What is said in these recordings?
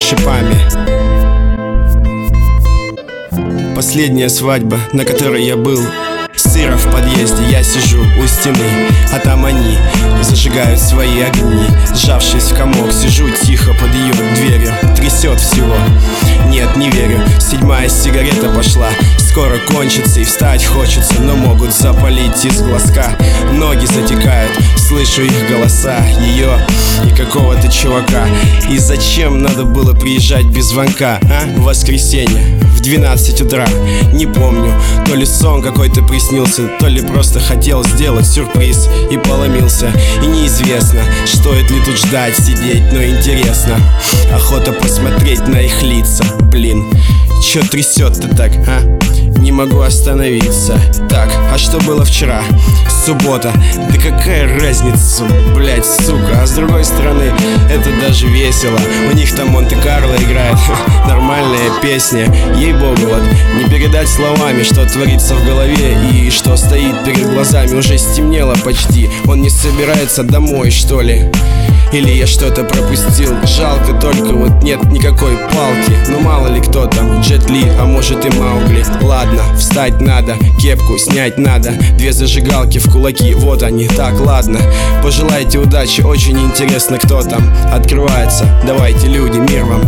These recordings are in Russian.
шипами. Последняя свадьба, на которой я был. Сыро в подъезде, я сижу у стены, а там они зажигают свои огни. Сжавшись в комок, сижу тихо под ее дверью. Трясет всего, нет, не верю. 7-я сигарета пошла, скоро кончится и встать хочется, но могут запалить из глазка. Ноги затекают, слышу их голоса, ее и какого-то чувака. И зачем надо было приезжать без звонка, а? В воскресенье в 12 утра, не помню, то ли сон какой-то приснился, то ли просто хотел сделать сюрприз и поломился. И неизвестно, стоит ли тут ждать, сидеть, но интересно. Охота посмотреть на их лица. Блин, чё трясет-то так, а? Не могу остановиться. Так, а что было вчера? Суббота. Да какая разница, блять, сука. А с другой стороны, это даже весело. У них там Монте-Карло играет. Нормальная песня. Ей-богу, вот не передать словами, что творится в голове и что стоит перед глазами. Уже стемнело почти. Он не собирается домой, что ли? Или я что-то пропустил? Жалко только вот нет никакой палки. Ну мало ли кто там, Джет Ли, а может и Маугли. Ладно, встать надо, кепку снять надо. 2 зажигалки в кулаки, вот они, так, ладно. Пожелайте удачи, очень интересно, кто там открывается. Давайте, люди, мир вам.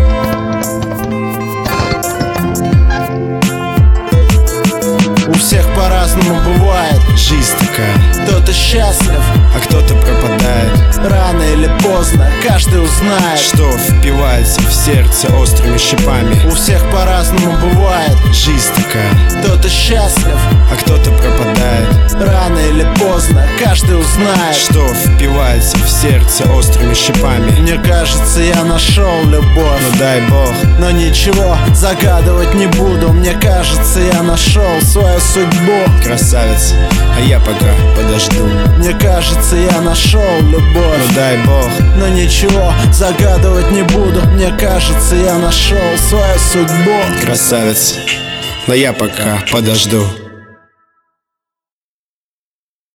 У всех по-разному бывает жизнь такая. Кто-то счастлив, а кто-то пропадает. Рано или поздно каждый узнает, что впивается в сердце острыми шипами. У всех по-разному бывает жизнь такая. Кто-то счастлив, а кто-то пропадает. Рано или поздно каждый узнает, что впивается в сердце острыми шипами. Мне кажется, я нашел любовь, ну дай бог. Но ничего загадывать не буду. Мне кажется, я нашел свою судьбу. Красавец, а я пока подожду. Мне кажется, я нашел любовь, ну дай бог. Но ничего загадывать не буду. Мне кажется, я нашел свою судьбу. Красавец, но я пока подожду.